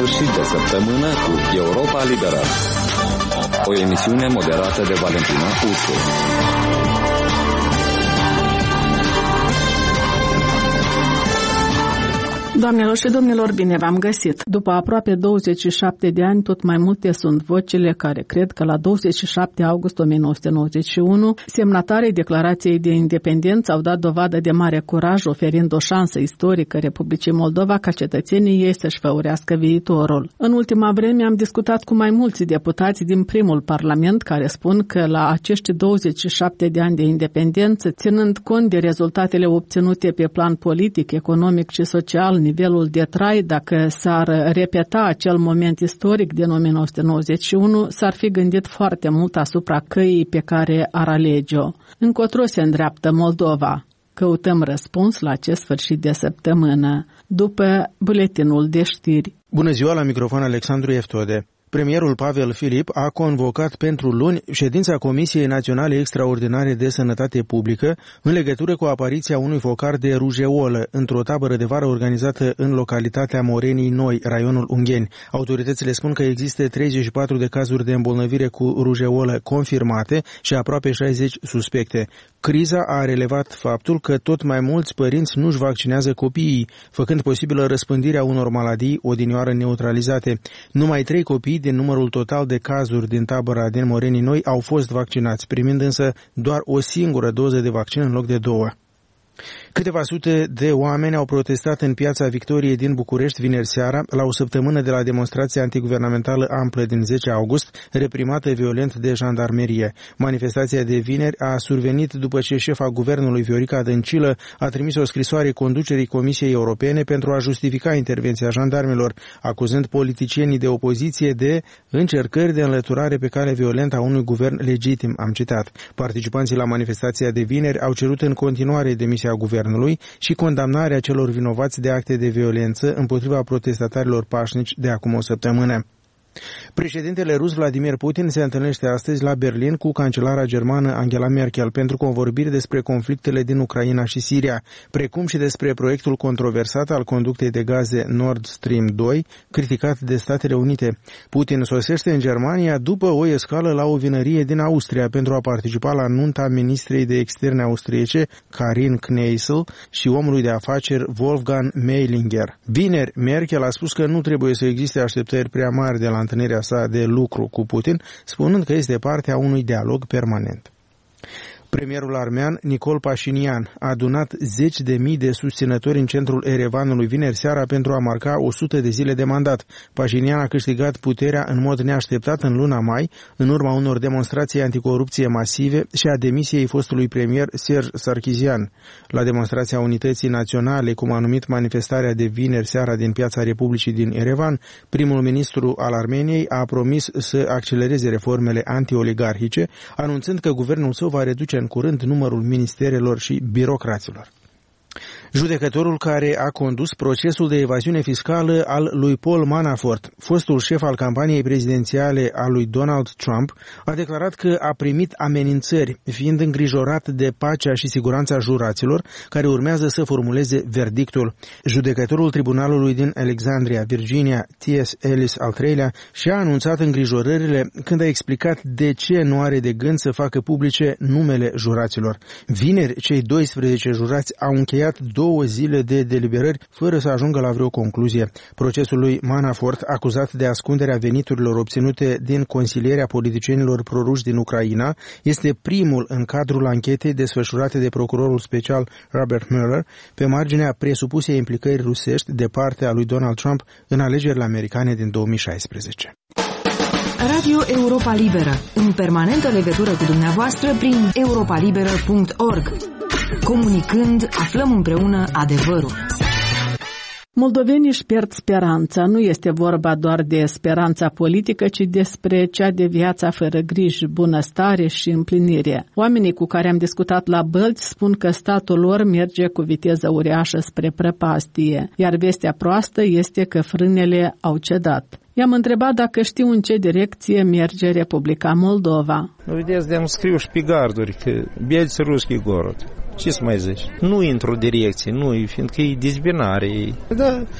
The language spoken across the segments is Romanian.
sfârșit de săptămână cu Europa Liberă. O emisiune moderată de Valentina Ursu. Doamnelor și domnilor, bine v-am găsit! După aproape 27 de ani, tot mai multe sunt vocile care cred că la 27 august 1991, semnatarii Declarației de Independență au dat dovadă de mare curaj, oferind o șansă istorică Republicii Moldova ca cetățenii ei să-și făurească viitorul. În ultima vreme am discutat cu mai mulți deputați din primul Parlament care spun că la acești 27 de ani de independență, ținând cont de rezultatele obținute pe plan politic, economic și social, nivelul de trai, dacă s-ar repeta acel moment istoric din 1991, s-ar fi gândit foarte mult asupra căii pe care ar alege-o. Încotro se îndreaptă Moldova? Căutăm răspuns la acest sfârșit de săptămână, după buletinul de știri. Bună ziua, la microfon Alexandru Eftode. Premierul Pavel Filip a convocat pentru luni ședința Comisiei Naționale Extraordinare de Sănătate Publică în legătură cu apariția unui focar de rujeolă într-o tabără de vară organizată în localitatea Morenii Noi, raionul Ungheni. Autoritățile spun că există 34 de cazuri de îmbolnăvire cu rujeolă confirmate și aproape 60 suspecte. Criza a relevat faptul că tot mai mulți părinți nu-și vaccinează copiii, făcând posibilă răspândirea unor maladii odinioară neutralizate. Numai 3 copii din numărul total de cazuri din tabăra din Morenii Noi au fost vaccinați, primind însă doar o singură doză de vaccin în loc de 2. Câteva sute de oameni au protestat în Piața Victoriei din București vineri seara, la o săptămână de la demonstrația antiguvernamentală amplă din 10 august, reprimată violent de jandarmerie. Manifestația de vineri a survenit după ce șefa guvernului Viorica Dăncilă a trimis o scrisoare conducerii Comisiei Europene pentru a justifica intervenția jandarmilor, acuzând politicienii de opoziție de încercări de înlăturare pe cale violentă a unui guvern legitim, am citat. Participanții la manifestația de vineri au cerut în continuare demisia guvernului și condamnarea celor vinovați de acte de violență împotriva protestatarilor pașnici de acum o săptămână. Președintele rus Vladimir Putin se întâlnește astăzi la Berlin cu cancelara germană Angela Merkel pentru convorbiri despre conflictele din Ucraina și Siria, precum și despre proiectul controversat al conductei de gaze Nord Stream 2, criticat de Statele Unite. Putin sosește în Germania după o escală la o vinărie din Austria pentru a participa la nunta ministrei de externe austriece Karin Kneißl și omului de afaceri Wolfgang Meilinger. Vineri, Merkel a spus că nu trebuie să existe așteptări prea mari de la întâlnirea sa de lucru cu Putin, spunând că este parte a unui dialog permanent. Premierul armean Nicol Pașinian a adunat 10.000 de susținători în centrul Erevanului vineri seara pentru a marca 100 de zile de mandat. Pașinian a câștigat puterea în mod neașteptat în luna mai, în urma unor demonstrații anticorupție masive și a demisiei fostului premier Serge Sarkisian. La demonstrația Unității Naționale, cum a numit manifestarea de vineri seara din Piața Republicii din Erevan, primul ministru al Armeniei a promis să accelereze reformele anti-oligarhice, anunțând că guvernul său va reduce în curând numărul ministerelor și birocraților. Judecătorul care a condus procesul de evaziune fiscală al lui Paul Manafort, fostul șef al campaniei prezidențiale a lui Donald Trump, a declarat că a primit amenințări, fiind îngrijorat de pacea și siguranța juraților care urmează să formuleze verdictul. Judecătorul tribunalului din Alexandria, Virginia, T.S. Ellis al III-lea, și-a anunțat îngrijorările când a explicat de ce nu are de gând să facă publice numele juraților. Vineri, cei 12 jurați au încheiat 2 zile de deliberări fără să ajungă la vreo concluzie. Procesul lui Manafort, acuzat de ascunderea veniturilor obținute din consilierea politicienilor proruși din Ucraina, este primul în cadrul anchetei desfășurate de procurorul special Robert Mueller pe marginea presupusei implicări rusești de partea lui Donald Trump în alegerile americane din 2016. Radio Europa Liberă, în permanentă legătură cu dumneavoastră prin europalibera.org. Comunicând, aflăm împreună adevărul. Moldovenii își pierd speranța. Nu este vorba doar de speranța politică, ci despre cea de viața fără griji, bunăstare și împlinire. Oamenii cu care am discutat la Bălți spun că statul lor merge cu viteză uriașă spre prăpastie, iar vestea proastă este că frânele au cedat. I-am întrebat dacă știu în ce direcție merge Republica Moldova. Vedeți, de-am scriu și pe garduri că Bielți Ruschi Gorod. Ce să mai zici? Nu intru în direcție, nu, fiindcă e dezbinare. Da,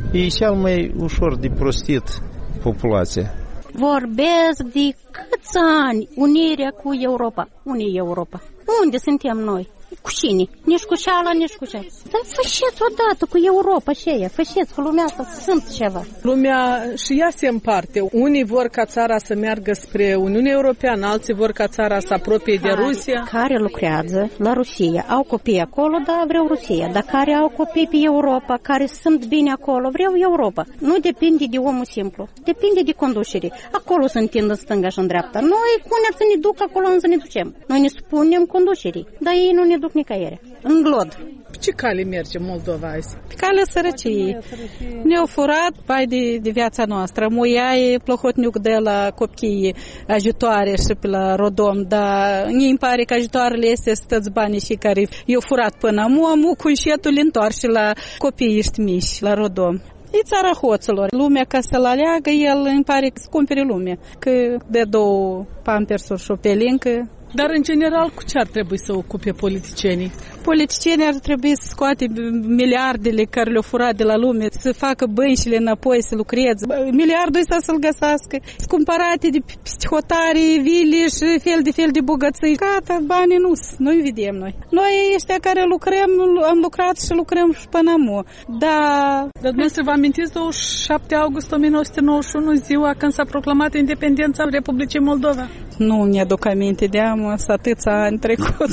E cel mai ușor de prostit populația. Vorbesc de câți ani unirea cu Europa. Unde e Europa? Unde suntem noi? Cu cine? Nici cu ceala, nici cu ceala. Dar făceți odată cu Europa și aia, făceți cu lumea asta, sunt ceva. Lumea și ea se împarte. Unii vor ca țara să meargă spre Uniunea Europeană, alții vor ca țara să apropie de Rusia. Care lucrează la Rusia, au copii acolo, da, vreau Rusia. Dar care au copii pe Europa, care sunt bine acolo, vreau Europa. Nu depinde de omul simplu, depinde de conducere. Acolo se întind în stânga și în dreapta. Noi punem să ne duc acolo unde să ne ducem. Noi ne spunem conducerii, dar ei nu ne duc nicăieri. În glod. Pe ce cale merge Moldova azi? Pe calea sărăciei. Ne-au furat bai de viața noastră. Muiai plăhotniuc de la copii ajutoare și pe la Rodom, dar mi pare că ajutoarele este stăți banii și care i-au furat până amu cu înșetul întoarce la copiii ăștia mici, la Rodom. E țara hoților. Lumea ca să-l aleagă, el îmi pare că se cumpere lumea. Că de 2 pampersuri și o pelincă. Dar, în general, cu ce ar trebui să ocupe politicienii? Politicienii ar trebui să scoate miliardele care le-au furat de la lume, să facă băncile înapoi, să lucreze. Miliardul ăsta să-l găsească. Să cumpărate de hotare, vile și fel de bogății. Gata, banii nu noi vedem noi. Noi ăștia care lucrăm, am lucrat și lucrăm și până amu. Dar dumneavoastră vă amintiți 27 august 1991, ziua când s-a proclamat independența Republicii Moldova? Nu mi-aduc aminte de atâția ani trecut.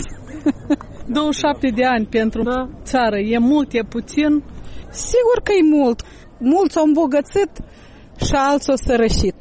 27 de ani pentru țară, e mult, e puțin? Sigur că e mult. Mulți s-au îmbogățit și alții s-au sărășit.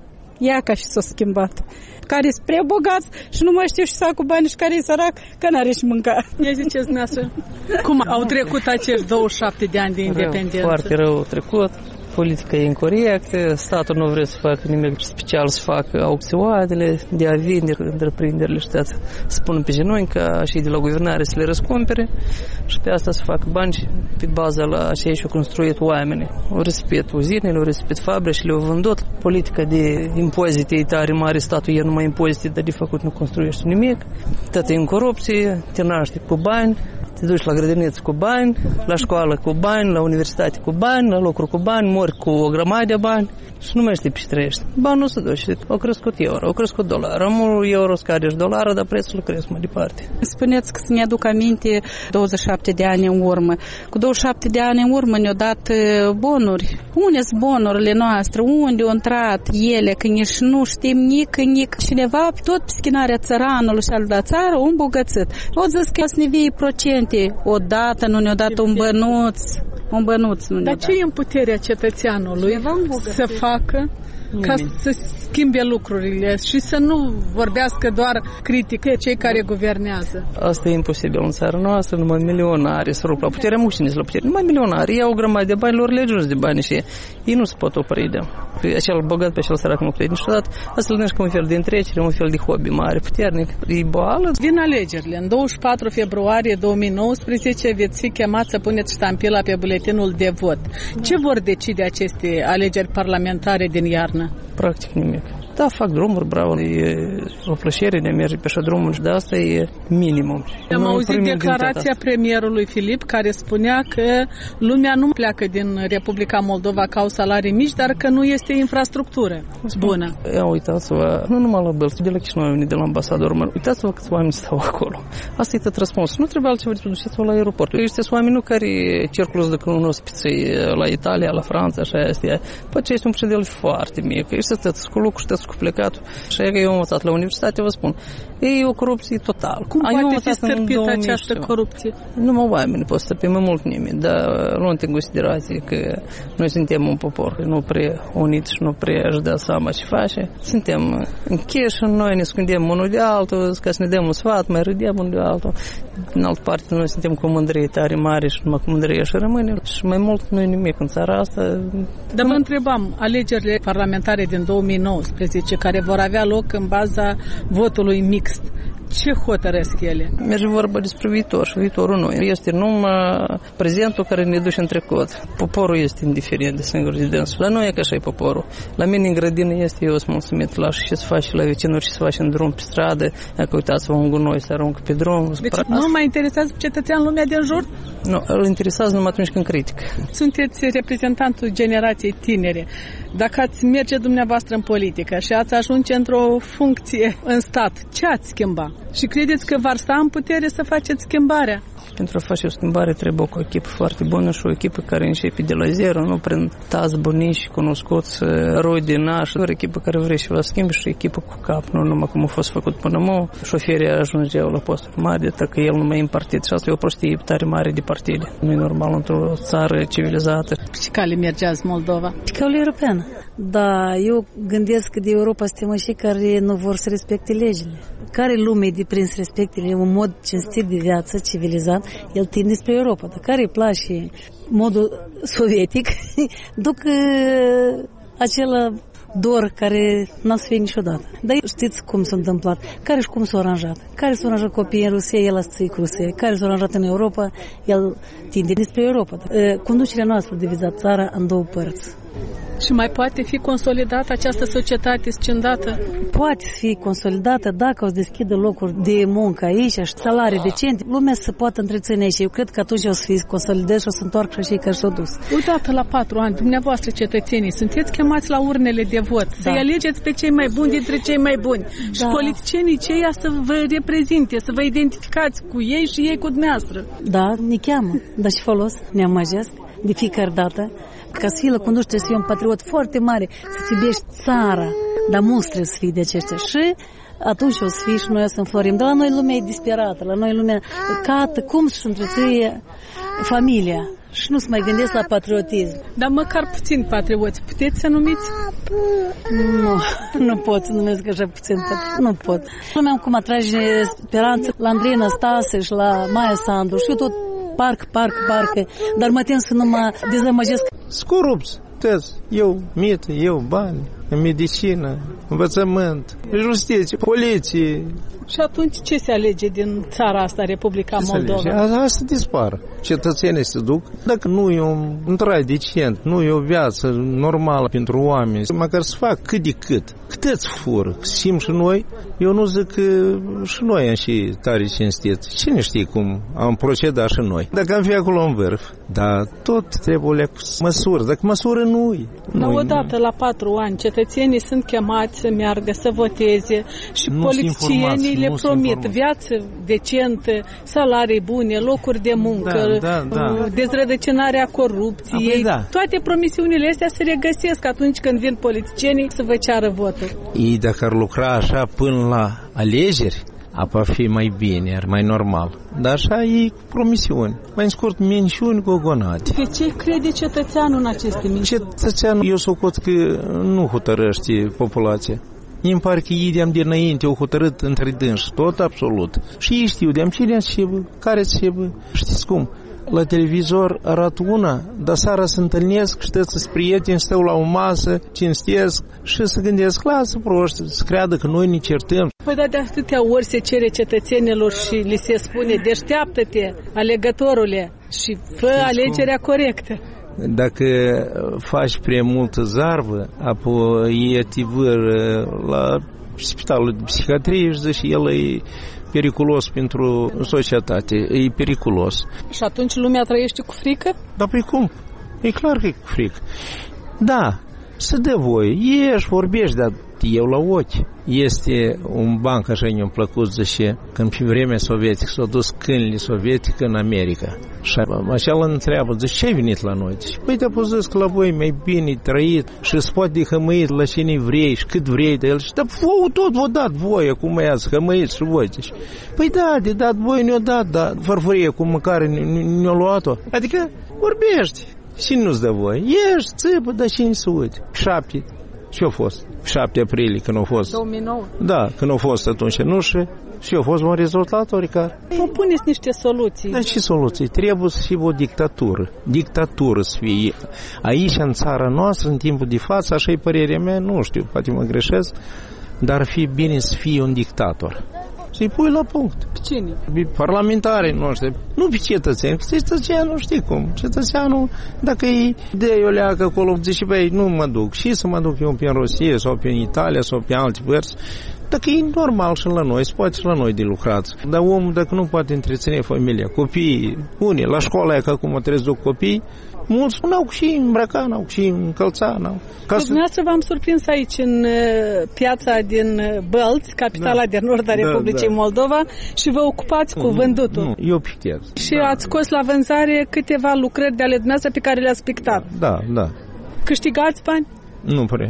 Ia ca și s-a schimbat. Care sunt prea bogați și nu mai știu și să fac cu bani și care e sărac, că n-are și mânca. Ia ziceți dumneavoastră, cum au trecut acești 27 de ani de independență? Foarte rău trecut. Politica e incorrectă, statul nu vrea să facă nimic special, să facă aukțioanele de a vinde întreprinderile și să pună pe genunchi ca și de la guvernare să le răscumpere și pe asta să facă bani pe baza la ceea ce au construit oamenii. Au respect uzinele, au respect fabricile, au vândut. Politica de impozite e tare mare, statul e numai impozite, dar de făcut nu construiește nimic. Tot e în corupție, te naște cu bani, te duci la grădiniță cu bani, la școală cu bani, la universitate cu bani, la lucru cu bani, mori cu o grămadă de bani și nu mai știi pe ce trăiești. Bani nu se duce. Au crescut euro, au crescut dolar. Amul euro scade și dolarul, dar prețul cresc mai departe. Spuneți că să-mi aduc aminte 27 de ani în urmă. Cu 27 de ani în urmă ne-au dat bonuri. Unde sunt bonurile noastre? Unde au intrat ele? Că nici nu știm nic. Cineva tot pe schinarea țăranului și al da țară un îmbogățit. O zis că să ne vie procente. Odată nu ne-au dat un bănuț. Un bănuț nu ne-au dat. Dar ce e în puterea cetățeanului să facă ca să schimbe lucrurile și să nu vorbească doar critică cei care guvernează? Asta e imposibil în țara noastră, numai milionari să rup la putere, muștini la putere, numai milionari, iau o grămadă de bani, lor legiuni de bani și ei nu se pot opri de acel bogat pe acel sărac nu plătit niciodată. Asta îl ca un fel de întrecere, un fel de hobby mare, puternic, e boală. Vin alegerile. În 24 februarie 2019 veți fi chemați să puneți ștampila pe buletinul de vot. Ce vor decide aceste alegeri parlamentare din iarnă? Practic nimic. Da, fac drumuri, bravo, e o plăcere de a merge pe așa drumuri, dar asta e minimum. Am auzit declarația premierului Filip care spunea că lumea nu pleacă din Republica Moldova ca au salarii mici, dar că nu este infrastructură bună. Uitați-vă, nu numai la Bălți, de la Chișinău, de la ambasador, uitați-vă câți oameni stau acolo. Asta e tot răspuns. Nu trebuie altceva de duceți-vă la aeroport. Ăștia oameni nu care circulă de când ospiței la Italia, la Franța, așa este. Poate este un procedel foarte mic. Ăștia stăți cu lucru, stăți cu plecatul. Și că eu am învățat la universitate, vă spun. E o corupție totală. Cum poate fi stârpită această corupție? Numai oamenii pot stârpi, mai mult nimeni, dar luând în considerație că noi suntem un popor nu prea unit și nu prea își dă seama ce face. Suntem închiși, noi ne scundem unul de altul, ca să ne dăm un sfat, mai râdem unul de altul. În altă parte, noi suntem cu mândrie tare mare și numai cu mândrie și rămânem. Și mai mult nu e nimic în țara asta. Dar mă întrebam, alegerile parlamentare din 2019, care vor avea loc în baza votului mixt, Ce hotărăsc ele? Merge vorba despre viitor și viitorul nu este numai prezentul care ne duce în trecut. Poporul este indiferent de singur de dânsul. La noi e că așa e poporul. La mine în grădină este, eu sunt mulțumit, las ce se face la vecinuri, ce se face în drum pe stradă, dacă uitați-vă un gunoi se aruncă pe drum. Deci nu mai interesează cetățean lumea din jur? Nu, îl interesează numai atunci când critică. Sunteți reprezentantul generației tinere. Dacă ați merge dumneavoastră în politică și ați ajunge într-o funcție în stat, ce ați schimba? Și credeți că v-ar sta în putere să faceți schimbarea? Pentru a face o schimbare trebuie o echipă foarte bună și o echipă care începe de la zero, nu prin tați bunici, cunoscuți, roi din naș, doar echipă care vrea și la schimb și echipă cu cap, nu numai cum a fost făcut până acum. Șoferii ajungeau la posturi mari, că el nu mai e în partid și asta e o prostie tare mare de partide. Nu e normal într-o țară civilizată. Și cale mergeați Moldova? Pe calea europeană. Da, eu gândesc că de Europa suntem și care nu vor să respecte legile. Care lume de prin să respecte un mod cinstit de viață, civilizat, el tinde spre Europa. Dar care îi place modul sovietic, duc acela dor care n-a să fie niciodată. Dar știți cum s-a întâmplat, care și cum s-a aranjat. Care s-a aranjat copiii în Rusia, el a stăit cu Rusia. Care s-a aranjat în Europa, el tinde spre Europa. Conducerea noastră diviza țara în două părți. Și mai poate fi consolidată această societate scindată? Poate fi consolidată dacă o să deschidă locuri de muncă aici și salarii decente. Lumea să poată întreține aici. Eu cred că atunci o să fie consolidat și o să întoarcă și cei care s-au dus. Odată la 4 ani, dumneavoastră cetățenii, sunteți chemați la urnele de vot, da. Să-i alegeți pe cei mai buni dintre cei mai buni. Da. Și politicienii ceia să vă reprezinte, să vă identificați cu ei și ei cu dumneavoastră. Da, ne cheamă. Dar și folos, ne amăjesc de fiecare dată. Ca să fii la conducere trebuie să fii un patriot foarte mare, să-ți iubești țara, dar mulți trebuie să fii de aceștia. Și atunci o să fii și noi o să înflorim. Dar la noi lumea e disperată, la noi lumea cată cum să-și întreține familia și nu se mai gândesc la patriotism. Dar măcar puțin patrioți, puteți să numiți? Nu pot să numesc așa puțin, nu pot. Lumea cum atrage speranță la Andrei Năstase și la Maia Sandu și eu tot parcă, dar mă tem să nu mă dezamăgesc. Scorupți, eu mit, eu bani, medicină, învățământ, justiție, poliție. Și atunci ce se alege din țara asta, Republica Moldova? Asta dispară. Cetățenii se duc. Dacă nu e un trai decent, nu e o viață normală pentru oameni, măcar să fac cât de cât. Cât fură? Simt și noi. Eu nu zic că și noi am și tare cinstiți. Cine știe cum am procedat și noi. Dacă am fi acolo în vârf. Dar tot trebuie cu măsuri. Dacă măsură nu-i. Dar odată la 4 ani cetățenii sunt chemați să meargă, să voteze și politicienii le promit viață decentă, salarii bune, locuri de muncă, dezrădăcinarea corupției. Toate promisiunile astea se regăsesc atunci când vin politicienii să vă ceară votul. Ei dacă ar lucra așa până la alegeri, apa fi mai bine, mai normal. Dar așa e promisiuni. Mai în scurt, minciuni gogonate. De ce crede cetățeanul în aceste minciuni? Cetățeanul, eu socot că nu hotărăște populația. Îmi pare că ei de-am dinainte au hotărât între dânși, tot absolut. Și ei știu de-am cine cebă, care cebă. Știți cum? La televizor arată una, dar seara se întâlnesc, știți, prieteni, stau la o masă, cinstesc și se gândesc, lasă proști, să creadă că noi ne certăm. Păi de atâtea ori se cere cetățenilor și li se spune, deșteaptă-te, alegătorule, și fă alegerea corectă. Dacă faci prea multă zarvă, apoi e tivăr la spitalul de psihiatrie și zice, el e periculos pentru societate, e periculos. Și atunci lumea trăiește cu frică? Dar pe cum? E clar că e cu frică. Da, să dă voie, ieși, vorbești, dar eu la ochi. Este un banc, așa mi-a plăcut, zice, când pe vremea sovietică s-au dus câinile sovietică în America. Și așa îl întreabă, zice, ce ai venit la noi? Zice, păi te-a zis că la voi mai bine trăit și îți poate de hămăit la cine vrei și cât vrei de el. Și dar vouă tot v-a dat voie, cum i-ați hămăit și voi. Zice, păi da, de dat voie ne-o dat, dar farfurie cu mâncare ne-a luat-o. Adică vorbești și nu-ți dă voie. Ești, țipă, dar cine se uite? 7. Ce-a fost? 7 aprilie, când a fost. 2009. Da, când a fost atunci, nu și a fost un rezultat oricare. Propuneți niște soluții. Dar ce soluții? Trebuie să fie o dictatură. Dictatură să fie. Aici, în țara noastră, în timpul de față, așa e părerea mea, nu știu, poate mă greșesc, dar ar fi bine să fie un dictator. Să-i pui la punct. Pe cine? Parlamentarii noștri, nu pe cetățeni. Cetățeanul știi cum. Cetățeanul, dacă îi dă o leacă acolo, zice, băi, nu mă duc. Și să mă duc eu pe în Rusia sau pe în Italia sau pe alte părți. Dacă e normal și la noi, se poate și la noi de lucrat. Dar omul, dacă nu poate întreține familia, copiii, unii, la școala aia, că acum trebuie să duc copii, mulți n-au și îmbrăcat, n-au și încălțat, n-au. Dumneavoastră v-am surprins aici în piața din Bălți, capitala de nord a Republicii Moldova, și vă ocupați cu vândutul. Nu, eu pictez. Și ați scos la vânzare câteva lucrări de ale dumneavoastră pe care le-ați pictat. Da. Câștigați bani? Nu prea.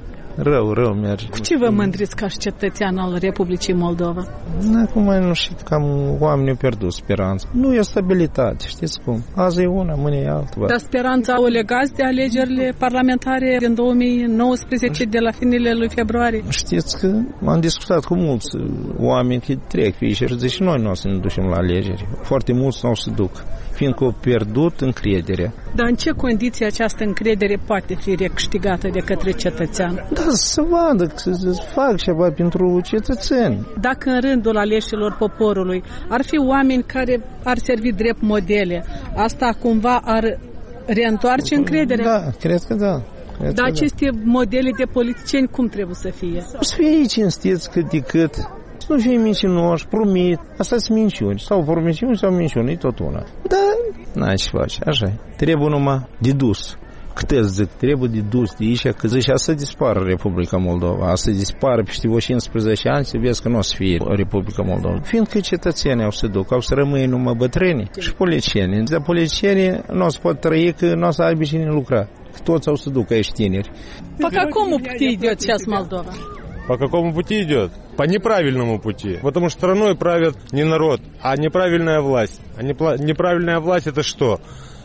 Rău merge. Cu ce vă mândriți ca și cetățean al Republicii Moldova? Acum nu știu, cam oamenii au pierdut speranța. Nu e stabilitate, știți cum? Azi e una, mâine e alta. Dar speranța o legați de alegerile parlamentare din 2019 de la finele lui februarie? Știți că am discutat cu mulți oameni care trec pe aici și zic și noi nu o să ne ducem la alegeri. Foarte mulți nu o să duc, fiindcă au pierdut încrederea. Dar în ce condiții această încredere poate fi recâștigată de către cetățean? Da, să vadă, să fac ceva pentru cetățeni. Dacă în rândul aleșilor poporului ar fi oameni care ar servi drept modele, asta cumva ar reîntoarce încrederea? Da, cred că da. Dar aceste modele de politicieni cum trebuie să fie? Să fie cinstiți cât de cât. Să nu fie mincinoși, promit. Asta sunt minciuni. Sau promisiuni sau minciuni, e tot una. Dar n-ai ce face, așa. Trebuie numai de dus. Câte zic, trebuie de dus de aici, că zice, să dispară Republica Moldova, să dispară peste 15 ani, să vezi că nu o să fie Republica Moldova. Fiindcă cetățenii au să duc, au să rămâne numai bătrâni și politicienii. Dar politicienii nu o să pot trăi, că nu o să aibă cine lucra. Toți au să duc aici tineri. По какому пути идет сейчас Молдова? По какому пути идет? По неправильному пути. Потому что страной правит не народ, а неправильная власть. А неправильная власть это что?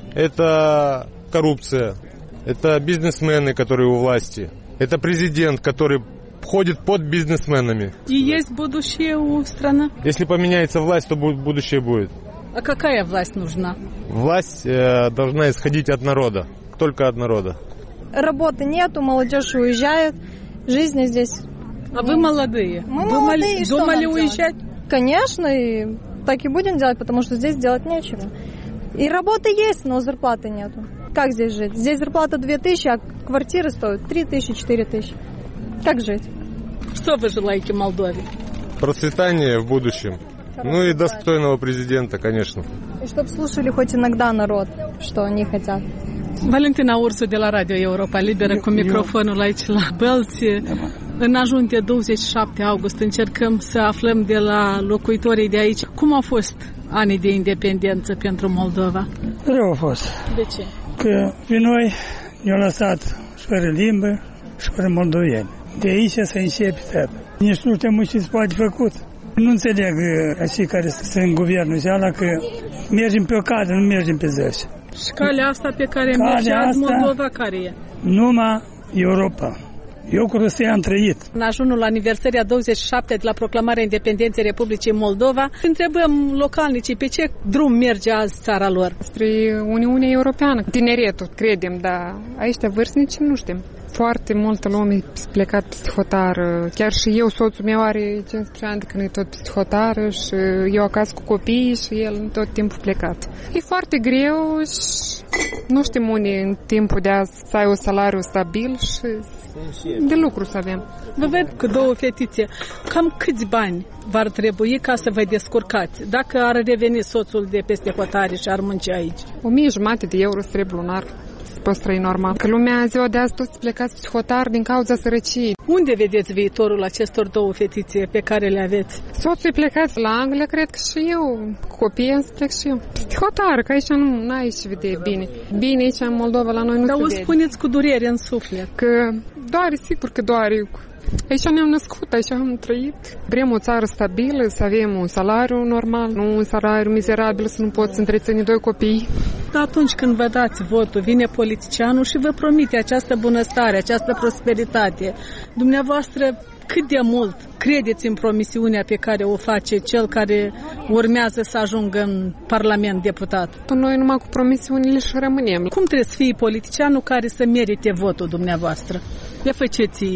Это коррупция. Это бизнесмены, которые у власти. Это президент, который ходит под бизнесменами. И есть будущее у страны? Если поменяется власть, то будущее будет. А какая власть нужна? Власть должна исходить от народа. Только от народа. Работы нету, молодежь уезжает. Жизни здесь... А вы молодые? Мы молодые, думали уезжать? Конечно, и так и будем делать, потому что здесь делать нечего. И работа есть, но зарплаты нету. Как здесь жить? Здесь зарплата 2000, а квартиры стоят 3000, 4000. Как жить? Что вы желаете Молдове? Процветание в будущем. Ну и достойного президента, конечно. И чтобы слушали хоть иногда народ, что они хотят. Valentina Ursu de la Radio Europa Liberă cu microfonul aici la Bălți. În ajun de 27 august încercăm să aflăm de la locuitorii de aici cum au fost anii de independență pentru Moldova. Rău au fost. De ce? Că pe noi ne-au lăsat și fără limbă și fără moldoveni. De aici să începe tot. Nici nu știm ce se poate făcut. Nu înțeleg cei care sunt în guvernul ăla că mergem pe o cale, nu mergem pe zăși. Și calea asta pe care mergeați Moldova, care e? Numai Europa. Eu cu Rusia am trăit. În ajunul aniversării a 27 de la proclamarea independenței Republicii Moldova, întrebăm localnicii pe ce drum merge azi țara lor. Spre Uniunea Europeană. Tineretul, credem, dar aici vârstnici nu știm. Foarte multă lume s-a plecat peste hotară. Chiar și eu, soțul meu are 15 ani de când e tot peste hotară și eu acasă cu copiii și el tot timpul plecat. E foarte greu și nu știm unde în timpul de azi să ai un salariu stabil și de lucru să avem. Vă ved cu două fetițe. Cam câți bani v-ar trebui ca să vă descurcați dacă ar reveni soțul de peste hotare și ar munci aici? 1500 de euro trebuie lunar. Poți trăi normal. Că lumea ziua de azi toți plecați psihotar din cauza sărăciei. Unde vedeți viitorul acestor două fetițe pe care le aveți? Soțul e plecat la Anglia, cred că și eu. Cu copiii am să plec și eu. Psihotar, că aici nu ai ce vede bine. Bine aici în Moldova la noi nu se vede. Dar o spuneți cu durere în suflet. Că doare, sigur că doare. Aici ne-am născut, aici am trăit. Vrem o țară stabilă, să avem un salariu normal, nu un salariu mizerabil, să nu poți întreține doi copii. Dar atunci când vă dați votul, vine politicianul și vă promite această bunăstare, această prosperitate. Dumneavoastră, cât de mult credeți în promisiunea pe care o face cel care urmează să ajungă în Parlament deputat? Noi numai cu promisiunile și rămânem. Cum trebuie să fie politicianul care să merite votul dumneavoastră? Le faceți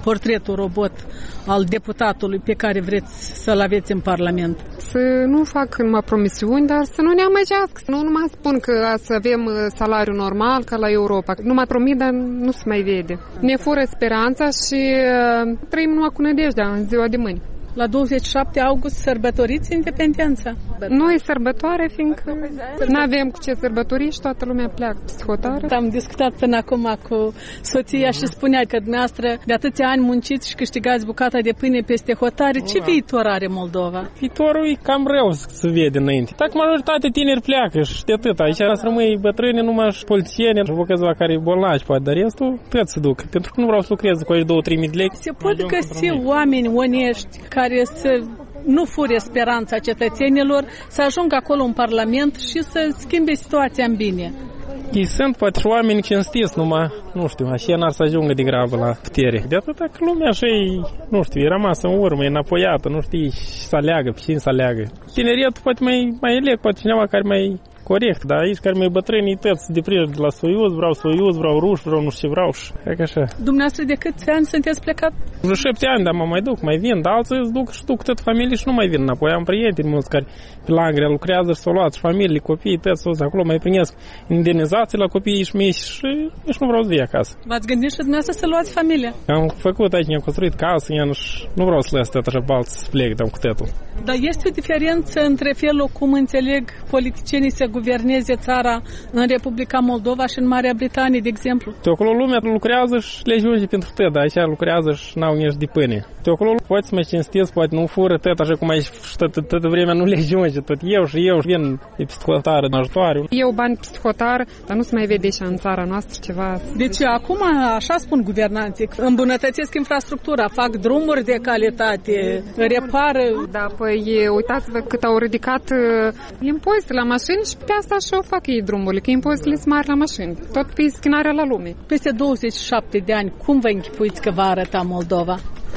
portretul robot al deputatului pe care vreți să-l aveți în Parlament? Să nu fac numai promisiuni, dar să nu ne amăgească. Nu numai spun că să avem salariu normal ca la Europa. Numai promit, dar nu se mai vede. Ne fură speranța și trăim numai cu nădejdea în ziua de mâine. La 27 august sărbătoriți independența? Nu e sărbătoare, fiindcă nu avem cu ce sărbători și toată lumea pleacă psihotară. Am discutat până acum cu soția și spunea că dumneavoastră de atâția ani munciți și câștigați bucata de pâine peste hotare. Ce viitor are Moldova? Viitorul e cam rău să vede înainte. Dacă majoritatea tineri pleacă și de atât. Aici să rămâi bătrâni, numai și polițieni, și câțiva care e bolnavi, poate, dar restul tot se duc. Pentru că nu vreau să lucrez cu aici 2-3 mii de lei. Se pot găsi oameni onești care să nu fure speranța cetățenilor, să ajungă acolo în Parlament și să schimbe situația în bine. Ei sunt poate și oameni cinstiți, numai, nu știu, așa n-ar să ajungă de grabă la putere. De atât că lumea așa e, nu știu, e rămasă în urmă, e înapoiată, nu știi, să aleagă, pe cine să aleagă. Tineretul poate mai eleg, poate cineva care mai corect, dar aici care mai bătrâni tăți de prilej de la Soiuz, vreau ruși, vreau nu știu ce vreau și așa. Dumneavoastră de câți ani sunteți plecat? Vreo 7 ani, dar mă mai duc, mai vin, dar alții îți duc tot familie și nu mai vin înapoi. Am prieteni mulți care pe la Anglia lucrează și s-au luat și familii, copii, tăți, acolo mai primesc indemnizații la copiii și mici și nici nu vreau să vii acasă. V-ați gândit și dumneavoastră să luați familie? Am făcut aici, ne-am construit casă, nu vreau să lăs tot așa pe alții să plec de-am cu tătul. Dar este o diferență între felul cum înțeleg politicienii să guverneze țara în Republica Moldova și în Marea Britanie, de exemplu? De acolo lumea lucrează și le ajunge pentru tot, dar aici lucrează și n-au nici de pâine. De acolo poți să mă cinstiți, poate nu fură tot așa cum aici și toată vremea nu le ajunge, tot eu vin de psihotară în ajutoare. Eu bani psihotară, dar nu se mai vede și în țara noastră ceva. Deci acum așa spun guvernanții, îmbunătățesc infrastructura, fac drumuri de calitate, repară. Da, păi uitați-vă cât au ridicat impozitele la mașini și pe asta și o fac ei drumurile, că impozitele sunt mari la mașini, tot pe schinarea la lume. Peste 27 de ani, cum vă închipuiți că va arăta Moldova?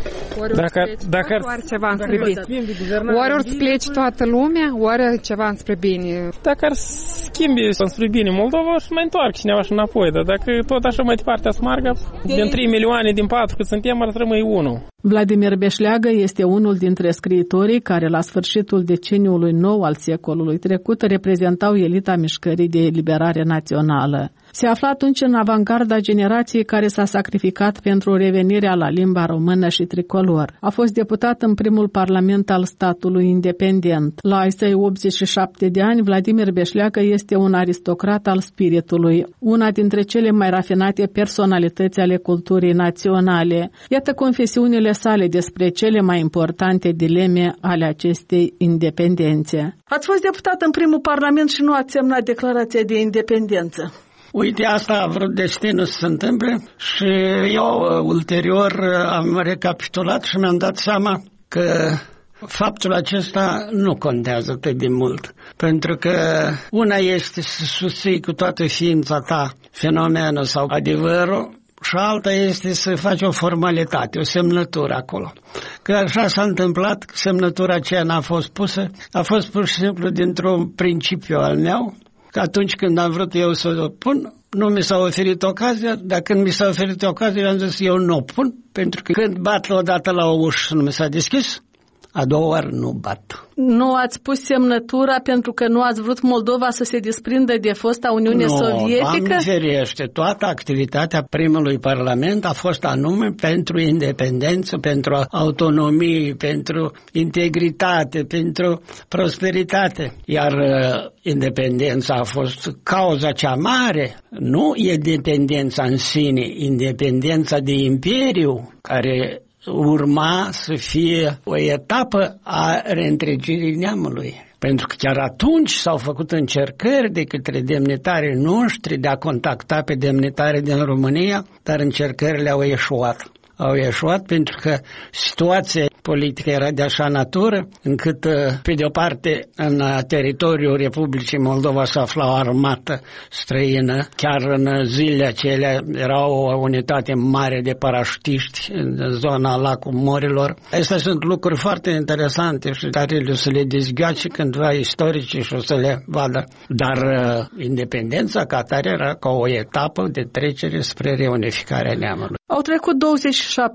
Oare ceva înspre bine? Oare ori să pleci toată lumea, oare ceva înspre bine? Dacă ar schimbi înspre bine Moldova, și mai întoarcă cineva și înapoi, dar dacă tot așa mai departe smargă, din 3 milioane, din 4 cât suntem, ar rămâi 1. Vladimir Beșleagă este unul dintre scriitorii care la sfârșitul deceniului nou al secolului trecut reprezentau elita mișcării de eliberare națională. Se afla atunci în avangarda generației care s-a sacrificat pentru revenirea la limba română și tricolor. A fost deputat în primul parlament al statului independent. La ai săi 87 de ani, Vladimir Beșleagă este un aristocrat al spiritului, una dintre cele mai rafinate personalități ale culturii naționale. Iată confesiunile sale despre cele mai importante dileme ale acestei independențe. Ați fost deputat în primul parlament și nu ați semnat declarația de independență. Uite, asta a vrut destinul să se întâmple și eu ulterior am recapitulat și mi-am dat seama că faptul acesta nu contează atât de mult. Pentru că una este să susții cu toată ființa ta fenomenul sau adevărul și alta este să faci o formalitate, o semnătură acolo. Că așa s-a întâmplat, semnătura aceea n-a fost pusă, a fost pur și simplu dintr-un principiu al meu. Atunci când am vrut eu să o pun, nu mi s-a oferit ocazia, dar când mi s-a oferit ocazia, eu am zis eu nu o pun, pentru că când bat odată la o ușă și nu mi s-a deschis, a doua oară nu bat. Nu ați pus semnătura pentru că nu ați vrut Moldova să se desprindă de fosta Uniune Sovietică? Nu, ferește, toată activitatea primului parlament a fost anume pentru independență, pentru autonomie, pentru integritate, pentru prosperitate. Iar independența a fost cauza cea mare, nu independența în sine, independența de imperiu, care urma să fie o etapă a reîntregirii neamului. Pentru că chiar atunci s-au făcut încercări de către demnitarii noștri de a contacta pe demnitarii din România, dar încercările au eșuat. Au eșuat pentru că situația politică era de așa natură, încât, pe de o parte, în teritoriul Republicii Moldova se afla o armată străină. Chiar în zilele acelea era o unitate mare de parașutiști în zona lacului Morilor. Astea sunt lucruri foarte interesante și care o să le dezgheace cândva istoricii și o să le vadă. Dar independența ca tare era ca o etapă de trecere spre reunificarea neamului. Au trecut 27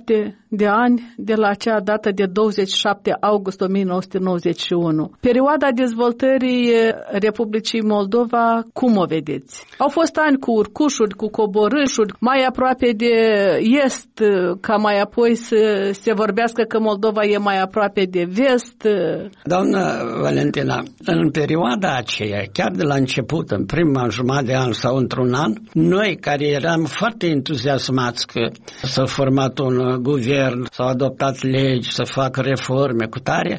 de ani de la acea dată de 27 august 1991. Perioada dezvoltării Republicii Moldova, cum o vedeți? Au fost ani cu urcușuri, cu coborâșuri, mai aproape de est, ca mai apoi să se vorbească că Moldova e mai aproape de vest. Doamnă Valentina, în perioada aceea, chiar de la început, în prima jumătate de an sau într-un an, noi care eram foarte entuziasmați că s-a format un guvern, s-au adoptat legi, să facă reforme cu tare,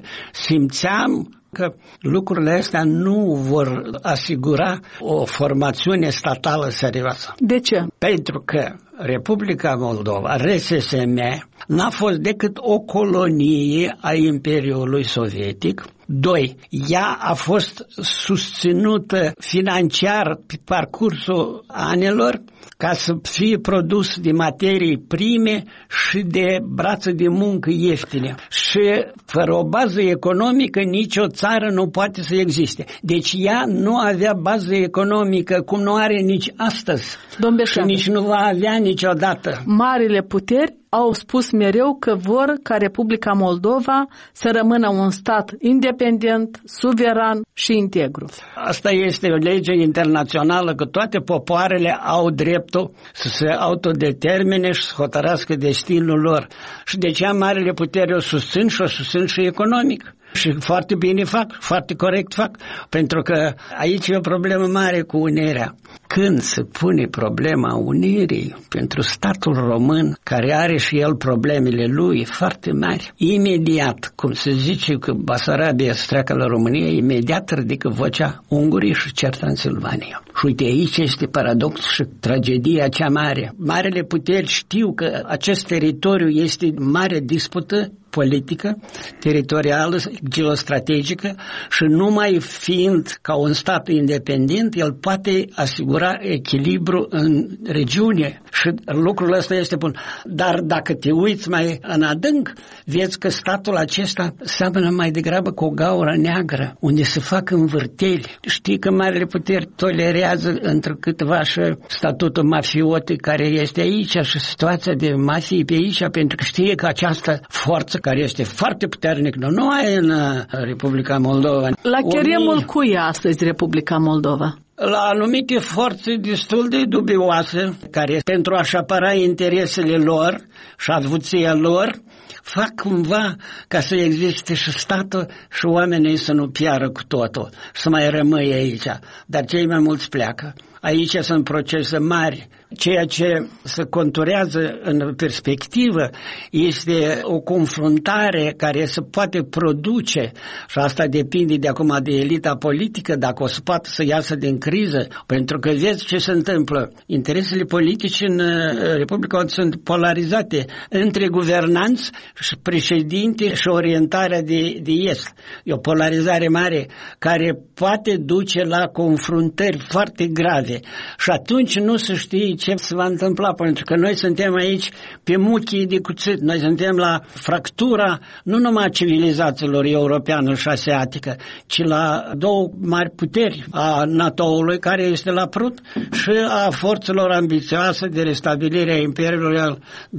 simțeam că lucrurile astea nu vor asigura o formațiune statală serioasă. De ce? Pentru că Republica Moldova, RSSM, n-a fost decât o colonie a Imperiului Sovietic. 2. Ea a fost susținută financiar pe parcursul anilor ca să fie produs de materii prime și de brață de muncă ieftine. Și fără o bază economică nicio țară nu poate să existe. Deci ea nu avea bază economică cum nu are nici astăzi. Și nici nu va avea niciodată. Marile puteri au spus mereu că vor ca Republica Moldova să rămână un stat independent, suveran și integru. Asta este o lege internațională, că toate popoarele au dreptul să se autodetermine și să hotărască destinul lor. Și de ce marile puteri o susțin și o susțin și economic. Și foarte bine fac, foarte corect fac, pentru că aici e o problemă mare cu unirea. Când se pune problema unirii pentru statul român, care are și el problemele lui foarte mari, imediat, cum se zice că Basarabia se treacă la România, imediat ridică vocea ungurii și cer Transilvania. Și uite, aici este paradox și tragedia cea mare. Marele puteri știu că acest teritoriu este mare dispută politică, teritorială, geostrategică și numai fiind ca un stat independent, el poate asigura echilibru în regiune și lucrul ăsta este bun. Dar dacă te uiți mai în adânc, vezi că statul acesta seamănă mai degrabă cu o gaură neagră, unde se fac învârteli. Știi că marile puteri tolerează între câteva și statutul mafiote care este aici și situația de mafie pe aici, pentru că știe că această forță care este foarte puternic, nu numai în Republica Moldova. La cheremul cui e astăzi Republica Moldova? La anumite forțe destul de dubioase, care pentru a-și apăra interesele lor și avuția lor, fac cumva ca să existe și statul și oamenii să nu piară cu totul, să mai rămâie aici. Dar cei mai mulți pleacă. Aici sunt procese mari. Ceea ce se conturează în perspectivă este o confruntare care se poate produce și asta depinde de acum de elita politică, dacă o să poată să iasă din criză, pentru că vezi ce se întâmplă. Interesele politice în Republica sunt polarizate între guvernanți și președinte și orientarea de est. E o polarizare mare care poate duce la confruntări foarte grave și atunci nu se știe ce se va întâmpla, pentru că noi suntem aici pe muchii de cuțit, noi suntem la fractura nu numai a civilizațiilor europeană și asiatică, ci la două mari puteri, a NATO-ului care este la prut și a forțelor ambițioase de restabilire a Imperiului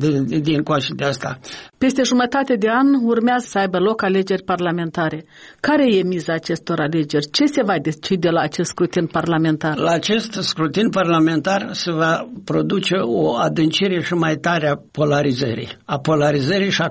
din coace de asta. Peste jumătate de an urmează să aibă loc alegeri parlamentare. Care e miza acestor alegeri? Ce se va decide la acest scrutin parlamentar? La acest scrutin parlamentar se va produce o adâncire și mai tare a polarizării și a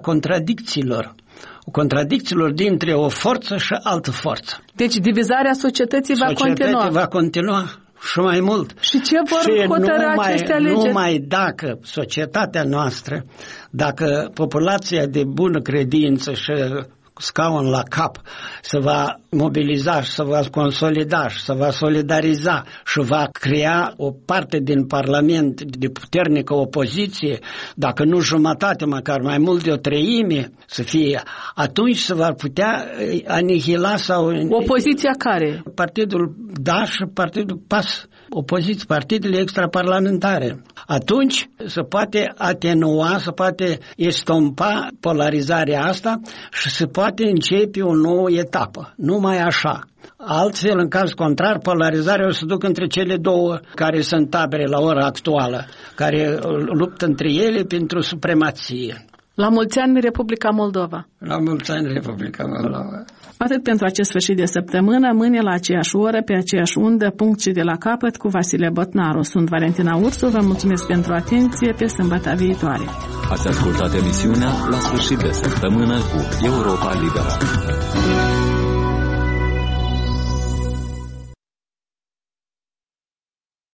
contradicțiilor dintre o forță și altă forță. Deci divizarea societății va continua. Și mai mult. Și ce vor hotărâ aceste alegeri? Numai dacă societatea noastră, dacă populația de bună credință și scaun la cap se va mobiliza și se va consolida și se va solidariza și va crea o parte din Parlament de puternică opoziție, dacă nu jumătate, măcar mai mult de o treime să fie, atunci se va putea anihila sau... Opoziția care? Partidul DA și Partidul PAS, opoziție, partidele extraparlamentare. Atunci se poate atenua, se poate estompa polarizarea asta și se poate începe o nouă etapă. Numai așa. Altfel, în caz contrar, polarizarea o să ducă între cele două care sunt tabere la ora actuală, care luptă între ele pentru supremație. La mulți ani, Republica Moldova! La mulți ani, Republica Moldova! Atât pentru acest sfârșit de săptămână, mâine la aceeași oră, pe aceeași undă, punct și de la capăt, cu Vasile Botnaru. Sunt Valentina Ursu, vă mulțumesc pentru atenție, pe sâmbătă viitoare. Ați ascultat emisiunea La sfârșit de săptămână cu Europa Liberă.